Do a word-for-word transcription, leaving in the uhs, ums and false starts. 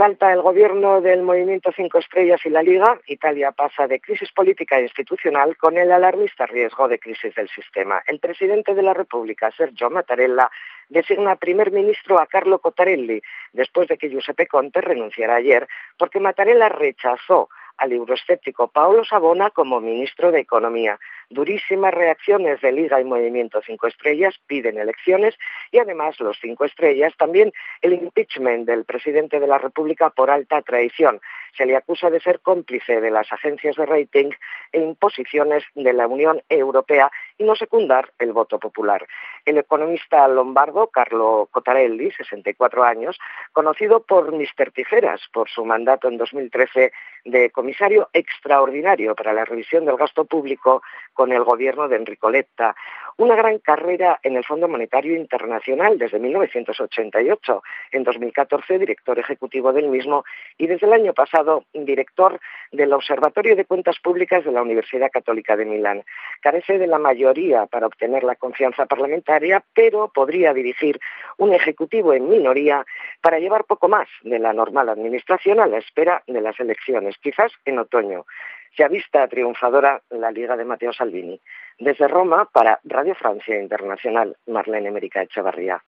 Salta el gobierno del Movimiento Cinco Estrellas y la Liga. Italia pasa de crisis política e institucional con el alarmista riesgo de crisis del sistema. El presidente de la República, Sergio Mattarella, designa primer ministro a Carlo Cottarelli, después de que Giuseppe Conte renunciara ayer, porque Mattarella rechazó al euroescéptico Paolo Savona como ministro de Economía. Durísimas reacciones de Liga y Movimiento Cinco Estrellas piden elecciones y además los Cinco Estrellas también el impeachment del presidente de la República por alta traición. Se le acusa de ser cómplice de las agencias de rating e imposiciones de la Unión Europea y no secundar el voto popular. El economista lombardo Carlo Cottarelli, sesenta y cuatro años, conocido por míster Tijeras por su mandato en dos mil trece de comisario extraordinario para la revisión del gasto público con el gobierno de Enrico Letta. Una gran carrera en el Fondo Monetario Internacional desde mil novecientos ochenta y ocho, en dos mil catorce director ejecutivo del mismo y desde el año pasado director del Observatorio de Cuentas Públicas de la Universidad Católica de Milán. Carece de la mayoría para obtener la confianza parlamentaria, pero podría dirigir un ejecutivo en minoría para llevar poco más de la normal administración a la espera de las elecciones, quizás en otoño. Se avista triunfadora la Liga de Matteo Salvini. Desde Roma, para Radio Francia Internacional, Marlene Merica Echevarría.